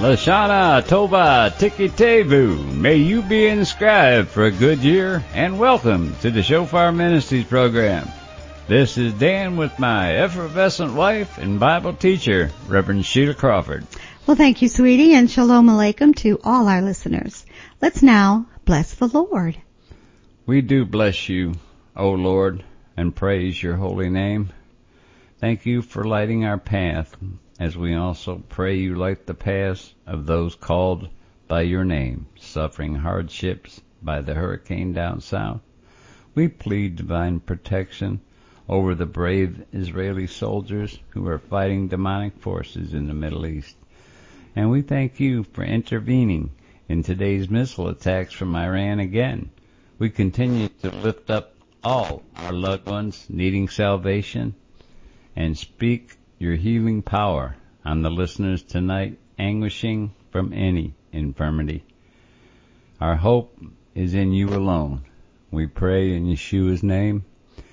Lashana Tova Tikitevu, may you be inscribed for a good year, and welcome to the Shofar Ministries program. This is Dan with my effervescent wife and Bible teacher, Reverend Sheila Crawford. Well, thank you, sweetie, and shalom aleichem to all our listeners. Let's now bless the Lord. We do bless you, O Lord, and praise your holy name. Thank you for lighting our path, as we also pray you light the paths of those called by your name, suffering hardships by the hurricane down south. We plead divine protection over the brave Israeli soldiers who are fighting demonic forces in the Middle East. And we thank you for intervening in today's missile attacks from Iran again. We continue to lift up all our loved ones needing salvation and speak your healing power on the listeners tonight, anguishing from any infirmity. Our hope is in you alone. We pray in Yeshua's name.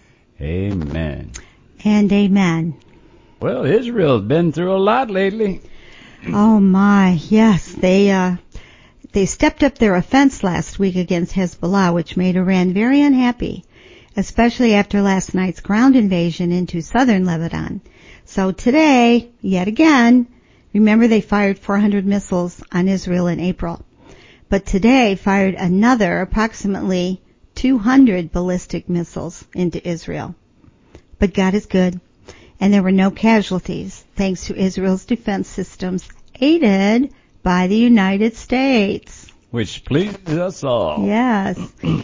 Amen. And amen. Well, Israel's been through a lot lately. Oh my, yes. They stepped up their offense last week against Hezbollah, which made Iran very unhappy, especially after last night's ground invasion into southern Lebanon. So today, yet again, remember they fired 400 missiles on Israel in April. But today fired another approximately 200 ballistic missiles into Israel. But God is good, and there were no casualties, thanks to Israel's defense systems, aided by the United States. Which pleases us all. Yes.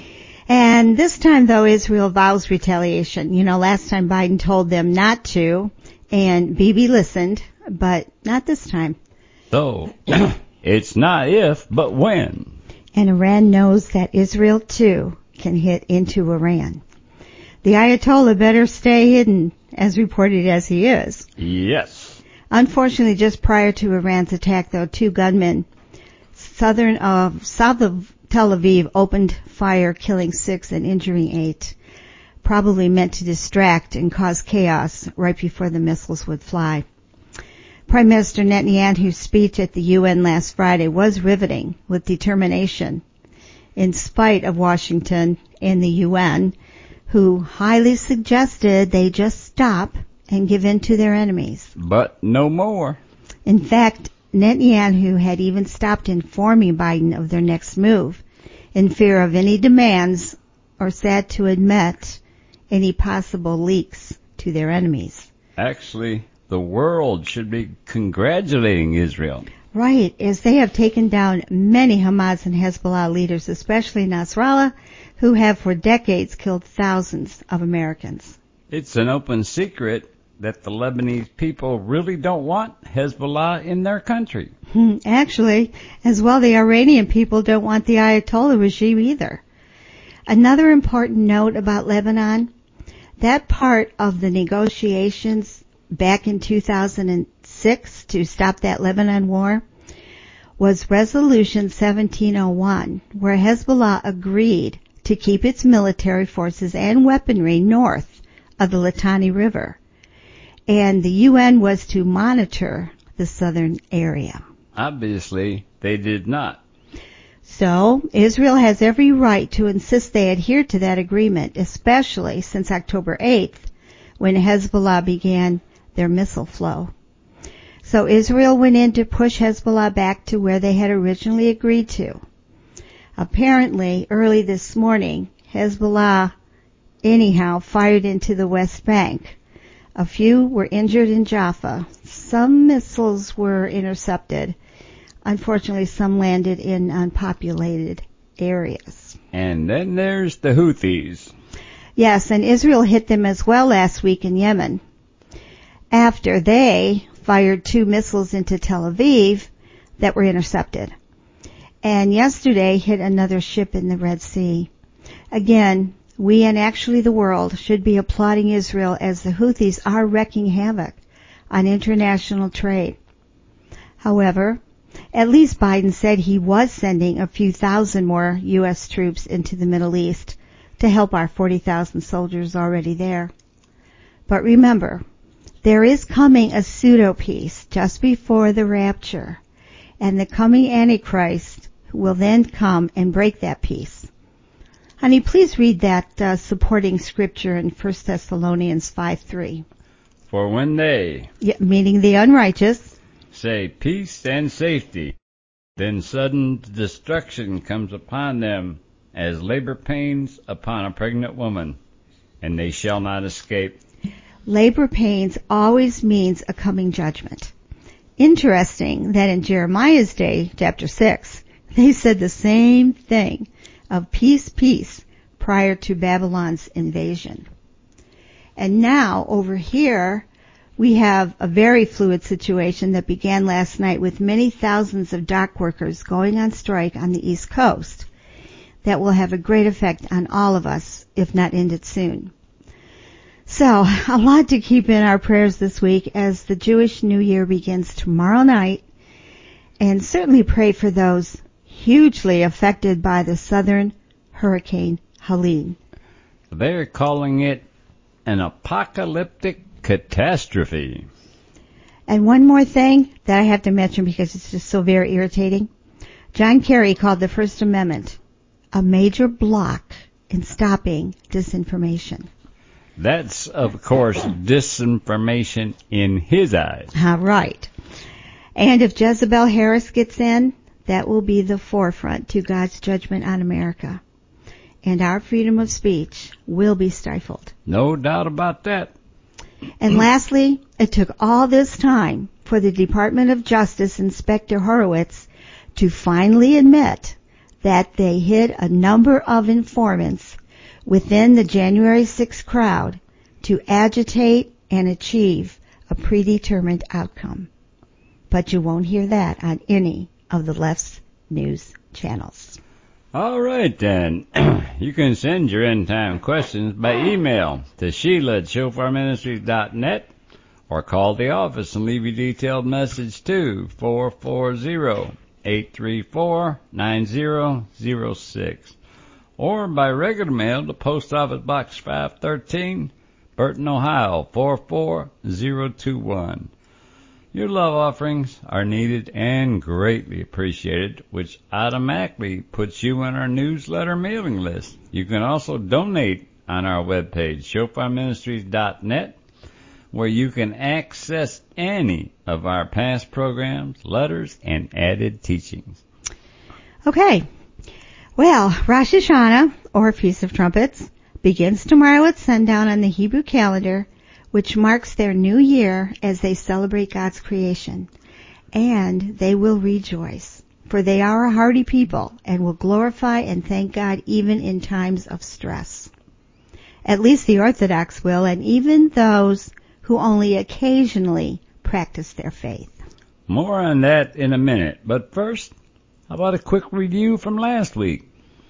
And this time, though, Israel vows retaliation. You know, last time Biden told them not to, and Bibi listened, but not this time. So, it's not if, but when. And Iran knows that Israel, too, can hit into Iran. The Ayatollah better stay hidden, as reported as he is. Yes. Unfortunately, just prior to Iran's attack, though, two gunmen south of Tel Aviv opened fire, killing 6 and injuring 8. Probably meant to distract and cause chaos right before the missiles would fly. Prime Minister Netanyahu's speech at the UN last Friday was riveting with determination, in spite of Washington and the UN, who highly suggested they just stop and give in to their enemies. But no more. In fact, Netanyahu had even stopped informing Biden of their next move, in fear of any demands, or sad to admit, any possible leaks to their enemies. Actually, the world should be congratulating Israel. Right, as they have taken down many Hamas and Hezbollah leaders, especially Nasrallah, who have for decades killed thousands of Americans. It's an open secret that the Lebanese people really don't want Hezbollah in their country. Actually, as well, the Iranian people don't want the Ayatollah regime either. Another important note about Lebanon, that part of the negotiations back in 2006 to stop that Lebanon war was Resolution 1701, where Hezbollah agreed to keep its military forces and weaponry north of the Litani River. And the UN was to monitor the southern area. Obviously, they did not. So, Israel has every right to insist they adhere to that agreement, especially since October 8th, when Hezbollah began their missile flow. So Israel went in to push Hezbollah back to where they had originally agreed to. Apparently, early this morning, Hezbollah, anyhow, fired into the West Bank. A few were injured in Jaffa. Some missiles were intercepted. Unfortunately, some landed in unpopulated areas. And then there's the Houthis. Yes, and Israel hit them as well last week in Yemen, after they fired 2 missiles into Tel Aviv that were intercepted. And yesterday hit another ship in the Red Sea. Again, we and actually the world should be applauding Israel as the Houthis are wreaking havoc on international trade. However, at least Biden said he was sending a few thousand more U.S. troops into the Middle East to help our 40,000 soldiers already there. But remember, there is coming a pseudo-peace just before the rapture, and the coming Antichrist will then come and break that peace. Honey, please read that supporting scripture in 1 Thessalonians 5:3. For when they, meaning the unrighteous, say peace and safety, then sudden destruction comes upon them as labor pains upon a pregnant woman, and they shall not escape. Labor pains always means a coming judgment. Interesting that in Jeremiah's day, chapter 6, they said the same thing of peace, peace, prior to Babylon's invasion. And now, over here, we have a very fluid situation that began last night with many thousands of dock workers going on strike on the East Coast that will have a great effect on all of us, if not end it soon. So, a lot to keep in our prayers this week as the Jewish New Year begins tomorrow night, and certainly pray for those hugely affected by the southern hurricane Helene. They're calling it an apocalyptic catastrophe. And one more thing that I have to mention because it's just so very irritating. John Kerry called the First Amendment a major block in stopping disinformation. That's, of course, disinformation in his eyes. Right. And if Jezebel Harris gets in, that will be the forefront to God's judgment on America. And our freedom of speech will be stifled. No doubt about that. And lastly, it took all this time for the Department of Justice Inspector Horowitz to finally admit that they hid a number of informants within the January 6th crowd to agitate and achieve a predetermined outcome. But you won't hear that on any of the left's news channels. All right, then. You can send your end-time questions by email to Sheila@ShofarMinistries.net or call the office and leave your detailed message to 440-834-9006 or by regular mail to Post Office Box 513, Burton, Ohio 44021. Your love offerings are needed and greatly appreciated, which automatically puts you on our newsletter mailing list. You can also donate on our webpage, ShofarMinistries.net, where you can access any of our past programs, letters, and added teachings. Okay. Well, Rosh Hashanah, or Feast of Trumpets, begins tomorrow at sundown on the Hebrew calendar, which marks their new year as they celebrate God's creation. And they will rejoice, for they are a hardy people and will glorify and thank God even in times of stress. At least the Orthodox will, and even those who only occasionally practice their faith. More on that in a minute, but first, how about a quick review from last week?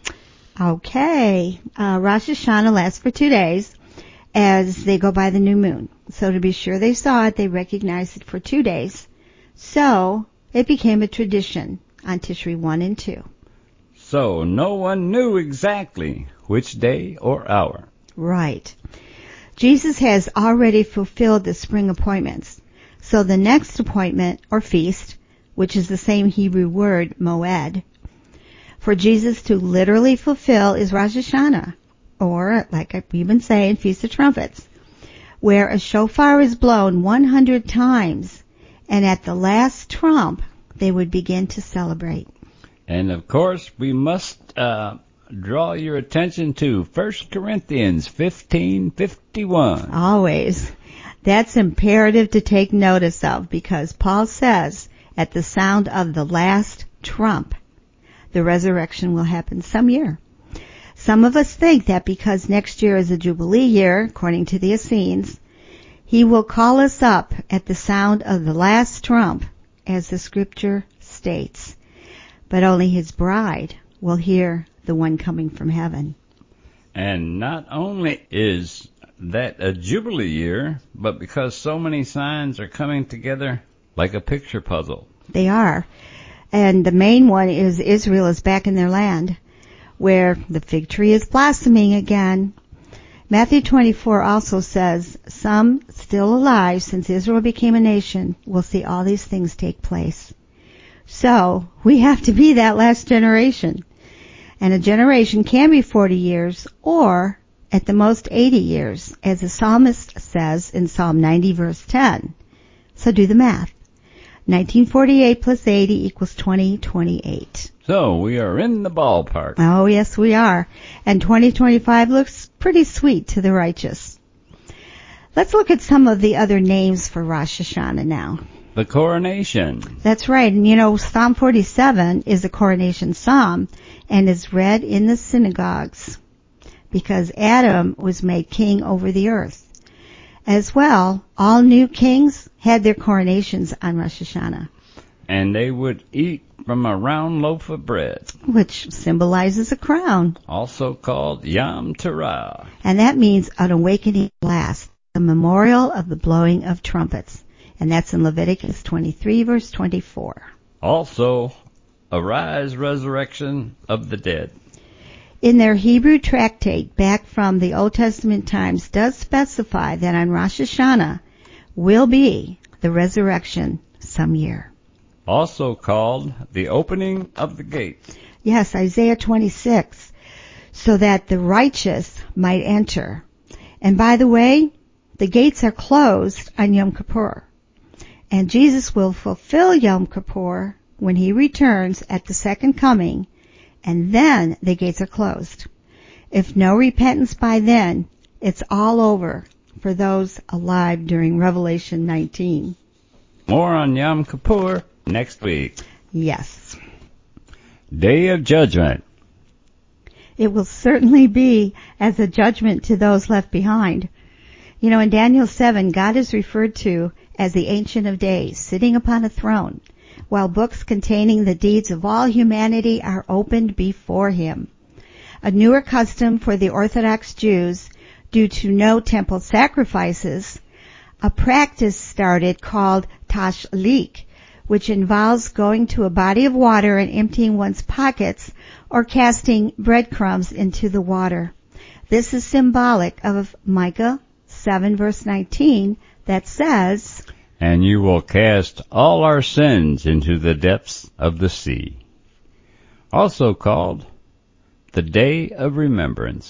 Okay. Rosh Hashanah lasts for 2 days as they go by the new moon. So to be sure they saw it, they recognized it for 2 days. So it became a tradition on Tishri 1 and 2. So no one knew exactly which day or hour. Right. Jesus has already fulfilled the spring appointments. So the next appointment, or feast, which is the same Hebrew word, moed, for Jesus to literally fulfill is Rosh Hashanah, or, like we've been saying, Feast of Trumpets, where a shofar is blown 100 times, and at the last trump, they would begin to celebrate. And, of course, we must draw your attention to 1 Corinthians 15:51. Always. That's imperative to take notice of, because Paul says, at the sound of the last trump, the resurrection will happen some year. Some of us think that because next year is a Jubilee year, according to the Essenes, he will call us up at the sound of the last trump, as the scripture states. But only his bride will hear the one coming from heaven. And not only is that a Jubilee year, but because so many signs are coming together like a picture puzzle. They are. And the main one is Israel is back in their land, where the fig tree is blossoming again. Matthew 24 also says, some still alive since Israel became a nation will see all these things take place. So we have to be that last generation. And a generation can be 40 years or at the most 80 years, as the psalmist says in Psalm 90 verse 10. So do the math. 1948 plus 80 equals 2028. So we are in the ballpark. Oh, yes, we are. And 2025 looks pretty sweet to the righteous. Let's look at some of the other names for Rosh Hashanah now. The coronation. That's right. And Psalm 47 is a coronation psalm and is read in the synagogues because Adam was made king over the earth. As well, all new kings had their coronations on Rosh Hashanah. And they would eat from a round loaf of bread, which symbolizes a crown, also called Yom Teruah. And that means an awakening blast, the memorial of the blowing of trumpets. And that's in Leviticus 23 verse 24. Also, arise, resurrection of the dead. In their Hebrew tractate back from the Old Testament times does specify that on Rosh Hashanah will be the resurrection some year. Also called the opening of the gates. Yes, Isaiah 26, so that the righteous might enter. And by the way, the gates are closed on Yom Kippur. And Jesus will fulfill Yom Kippur when he returns at the second coming, and then the gates are closed. If no repentance by then, it's all over for those alive during Revelation 19. More on Yom Kippur next week. Yes. Day of Judgment. It will certainly be as a judgment to those left behind. In Daniel 7, God is referred to as the Ancient of Days, sitting upon a throne, while books containing the deeds of all humanity are opened before him. A newer custom for the Orthodox Jews, due to no temple sacrifices, a practice started called tashlich, which involves going to a body of water and emptying one's pockets or casting breadcrumbs into the water. This is symbolic of Micah 7 verse 19 that says, And you will cast all our sins into the depths of the sea. Also called the Day of Remembrance.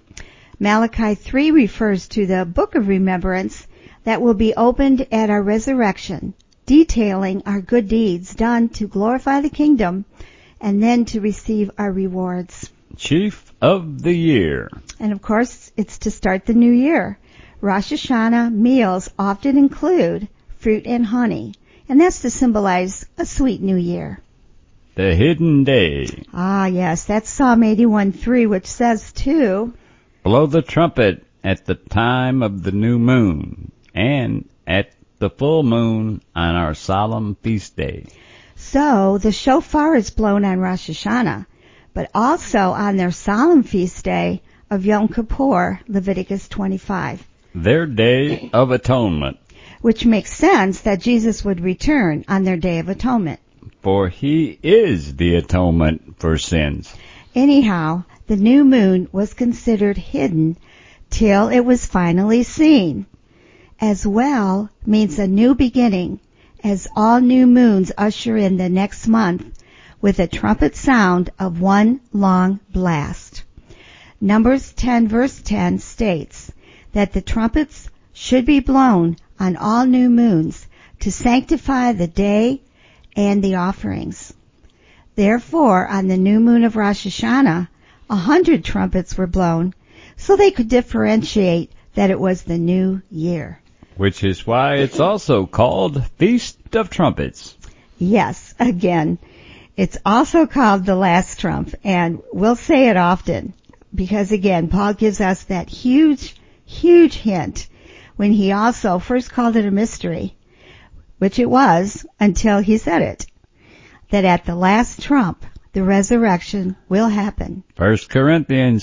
Malachi 3 refers to the Book of Remembrance that will be opened at our resurrection, detailing our good deeds done to glorify the kingdom and then to receive our rewards. Chief of the Year. And of course, it's to start the new year. Rosh Hashanah meals often include fruit and honey, and that's to symbolize a sweet new year. The Hidden Day. Ah, yes, that's Psalm 81:3, which says too, Blow the trumpet at the time of the new moon, and at the full moon on our solemn feast day. So the shofar is blown on Rosh Hashanah, but also on their solemn feast day of Yom Kippur, Leviticus 25. Their Day of Atonement. Which makes sense that Jesus would return on their Day of Atonement. For he is the atonement for sins. Anyhow, the new moon was considered hidden till it was finally seen. As well means a new beginning, as all new moons usher in the next month with a trumpet sound of one long blast. Numbers 10 verse 10 states that the trumpets should be blown on all new moons to sanctify the day and the offerings. Therefore, on the new moon of Rosh Hashanah, 100 trumpets were blown so they could differentiate that it was the new year. Which is why it's also called Feast of Trumpets. Yes, again, it's also called the last trump, and we'll say it often because, again, Paul gives us that huge hint when he also first called it a mystery, which it was until he said it, that at the last trump, the resurrection will happen. 1 Corinthians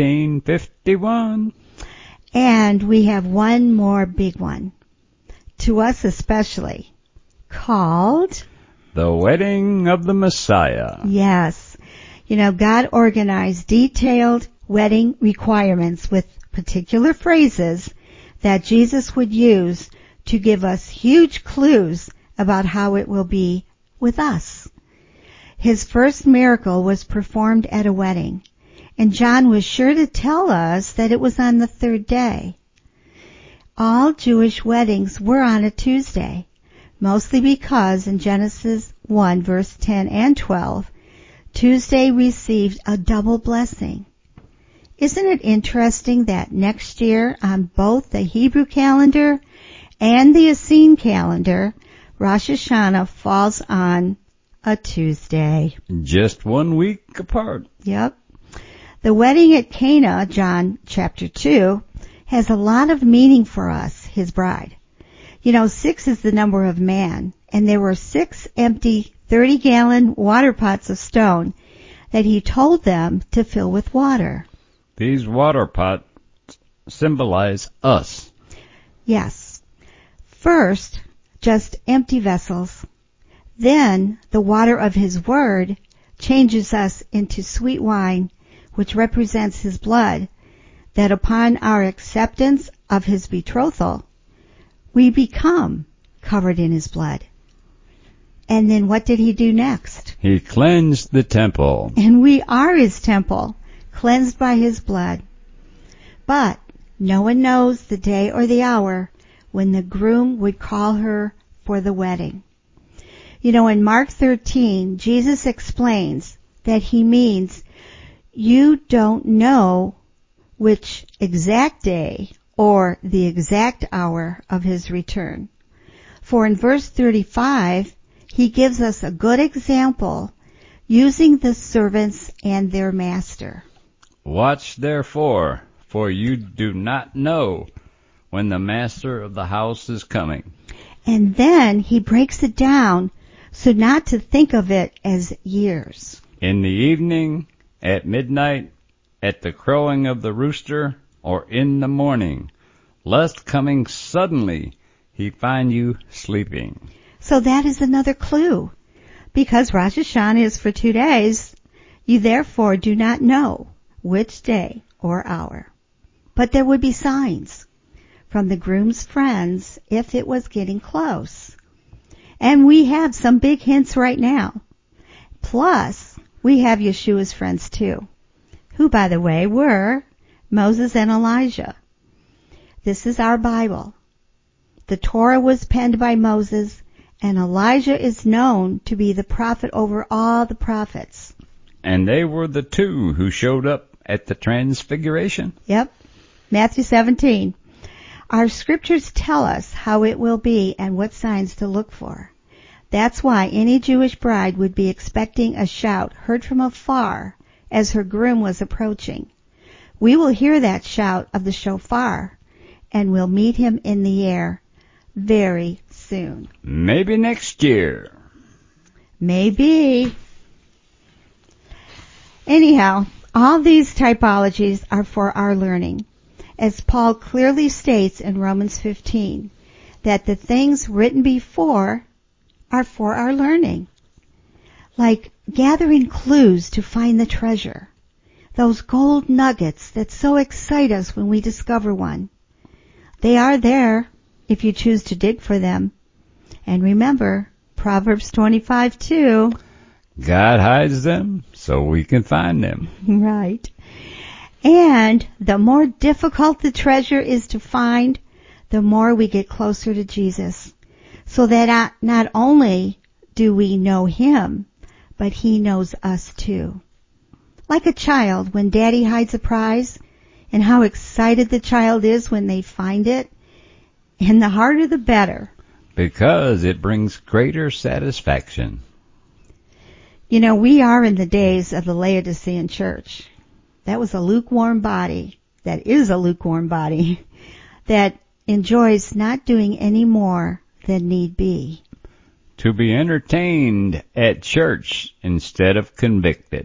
15:51. And we have one more big one, to us especially, called The Wedding of the Messiah. Yes. God organized detailed wedding requirements with particular phrases that Jesus would use to give us huge clues about how it will be with us. His first miracle was performed at a wedding, and John was sure to tell us that it was on the third day. All Jewish weddings were on a Tuesday, mostly because in Genesis 1 verse 10 and 12, Tuesday received a double blessing. Isn't it interesting that next year on both the Hebrew calendar and the Essene calendar, Rosh Hashanah falls on a Tuesday. Just 1 week apart. Yep. The wedding at Cana, John chapter 2, has a lot of meaning for us, his bride. 6 is the number of man, and there were 6 empty 30-gallon water pots of stone that he told them to fill with water. These water pots symbolize us. Yes. First, just empty vessels. Then, the water of his word changes us into sweet wine, which represents his blood, that upon our acceptance of his betrothal, we become covered in his blood. And then what did he do next? He cleansed the temple. And we are his temple, cleansed by his blood. But no one knows the day or the hour when the groom would call her for the wedding. In Mark 13, Jesus explains that he means you don't know which exact day or the exact hour of his return. For in verse 35, he gives us a good example using the servants and their master. Watch therefore, for you do not know when the master of the house is coming. And then he breaks it down so not to think of it as years. In the evening, at midnight, at the crowing of the rooster, or in the morning, lest coming suddenly he find you sleeping. So that is another clue. Because Rosh Hashanah is for 2 days, you therefore do not know which day or hour. But there would be signs from the groom's friends if it was getting close. And we have some big hints right now. Plus, we have Yeshua's friends too, who, by the way, were Moses and Elijah. This is our Bible. The Torah was penned by Moses, and Elijah is known to be the prophet over all the prophets. And they were the 2 who showed up at the Transfiguration? Yep. Matthew 17. Our scriptures tell us how it will be and what signs to look for. That's why any Jewish bride would be expecting a shout heard from afar as her groom was approaching. We will hear that shout of the shofar, and we'll meet him in the air very soon. Maybe next year. Maybe. Anyhow, all these typologies are for our learning, as Paul clearly states in Romans 15, that the things written before are for our learning. Like gathering clues to find the treasure, those gold nuggets that so excite us when we discover one. They are there if you choose to dig for them. And remember, Proverbs 25:2. God hides them so we can find them. Right. And the more difficult the treasure is to find, the more we get closer to Jesus. So that not only do we know him, but he knows us too. Like a child when daddy hides a prize, and how excited the child is when they find it, and the harder the better. Because it brings greater satisfaction. We are in the days of the Laodicean church. That was a lukewarm body. That is a lukewarm body that enjoys not doing any more than need be. To be entertained at church instead of convicted.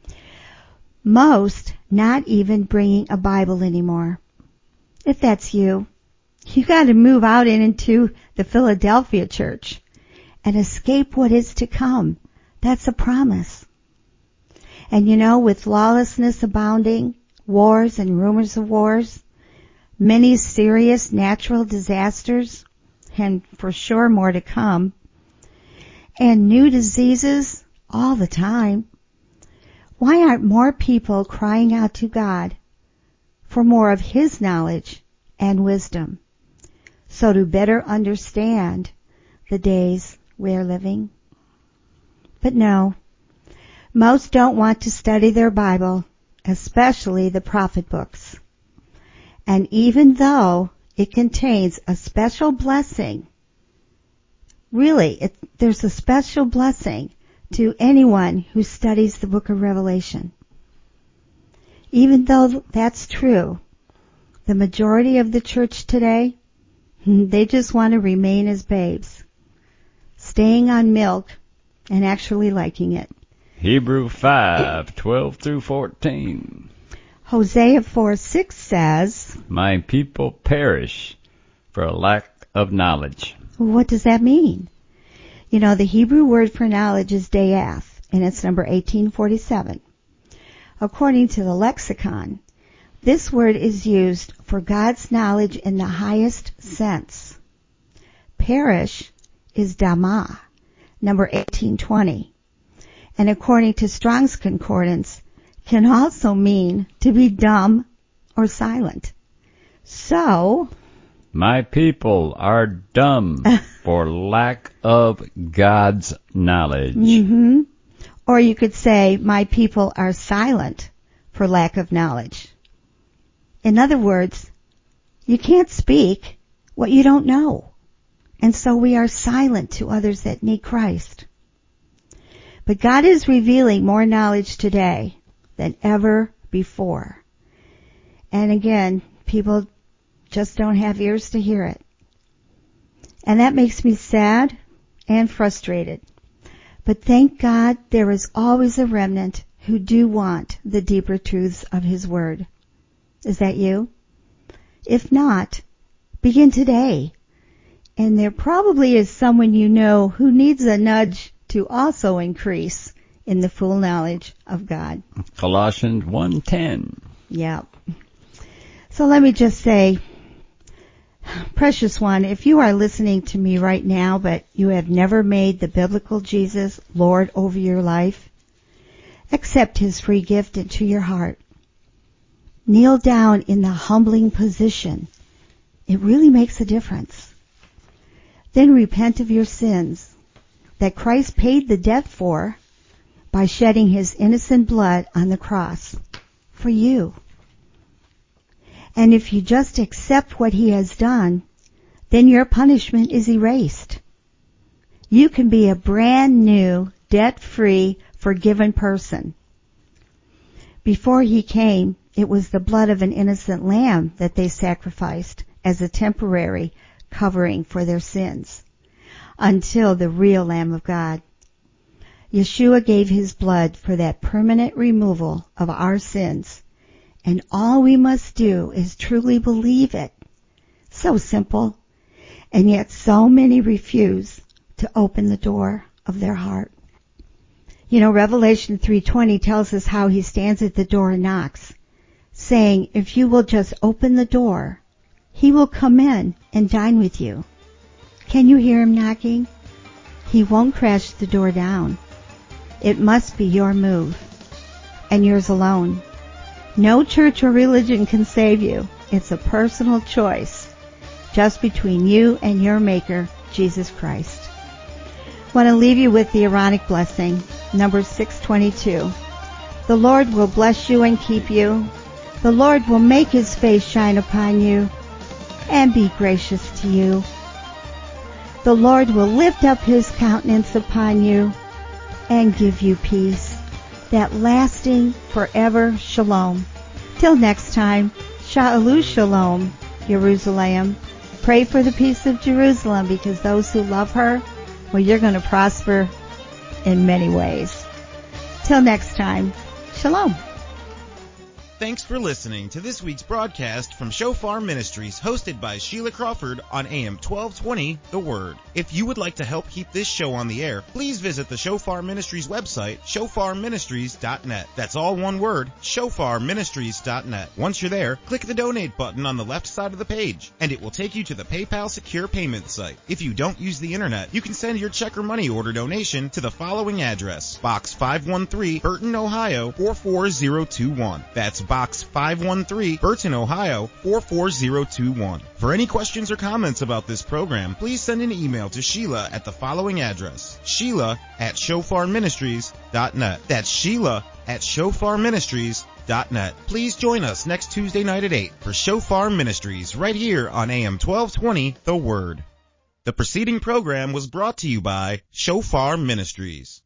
Most not even bringing a Bible anymore. If that's you, you got to move out and into the Philadelphia church and escape what is to come. That's a promise. And with lawlessness abounding, wars and rumors of wars, many serious natural disasters, and for sure more to come, and new diseases all the time. Why aren't more people crying out to God for more of His knowledge and wisdom, so to better understand the days we're living? But no, most don't want to study their Bible, especially the prophet books. And even though it contains a special blessing, really, there's a special blessing to anyone who studies the book of Revelation. Even though that's true, the majority of the church today, they just want to remain as babes, staying on milk and actually liking it. Hebrew 5:12 through 14. Hosea 4:6 says, My people perish for a lack of knowledge. What does that mean? You know, the Hebrew word for knowledge is dayath, and it's number 1847. According to the lexicon, this word is used for God's knowledge in the highest sense. Perish is dama, number 1820, and according to Strong's Concordance, can also mean to be dumb or silent. So, my people are dumb for lack of God's knowledge. Mm-hmm. Or you could say, my people are silent for lack of knowledge. In other words, you can't speak what you don't know. And so we are silent to others that need Christ. But God is revealing more knowledge today than ever before. And again, people just don't have ears to hear it. And that makes me sad and frustrated. But thank God there is always a remnant who do want the deeper truths of His Word. Is that you? If not, begin today. And there probably is someone you know who needs a nudge to also increase in the full knowledge of God. Colossians 1:10. Yeah. So let me just say, precious one, if you are listening to me right now, but you have never made the biblical Jesus Lord over your life, accept His free gift into your heart. Kneel down in the humbling position. It really makes a difference. Then repent of your sins that Christ paid the debt for by shedding His innocent blood on the cross for you. And if you just accept what He has done, then your punishment is erased. You can be a brand new, debt-free, forgiven person. Before He came, it was the blood of an innocent lamb that they sacrificed as a temporary covering for their sins, until the real Lamb of God. Yeshua gave His blood for that permanent removal of our sins, and all we must do is truly believe it. So simple, and yet so many refuse to open the door of their heart. You know, Revelation 3:20 tells us how He stands at the door and knocks, saying, if you will just open the door, He will come in and dine with you. Can you hear Him knocking? He won't crash the door down. It must be your move, and yours alone. No church or religion can save you. It's a personal choice, just between you and your Maker, Jesus Christ. I want to leave you with the Aaronic blessing, Numbers 6:22. The Lord will bless you and keep you. The Lord will make His face shine upon you and be gracious to you. The Lord will lift up His countenance upon you and give you peace, that lasting forever shalom. Till next time, Sha'alu Shalom, Jerusalem. Pray for the peace of Jerusalem, because those who love her, well, you're going to prosper in many ways. Till next time, shalom. Thanks for listening to this week's broadcast from Shofar Ministries, hosted by Sheila Crawford on AM 1220, The Word. If you would like to help keep this show on the air, please visit the Shofar Ministries website, shofarministries.net. That's all one word, shofarministries.net. Once you're there, click the donate button on the left side of the page, and it will take you to the PayPal secure payment site. If you don't use the internet, you can send your check or money order donation to the following address: Box 513, Burton, Ohio 44021. That's Box 513, Burton, Ohio 44021. For any questions or comments about this program, please send an email to Sheila at the following address: Sheila@shofarministries.net. That's Sheila@shofarministries.net. Please join us next Tuesday night at 8 for Shofar Ministries right here on AM 1220, The Word. The preceding program was brought to you by Shofar Ministries.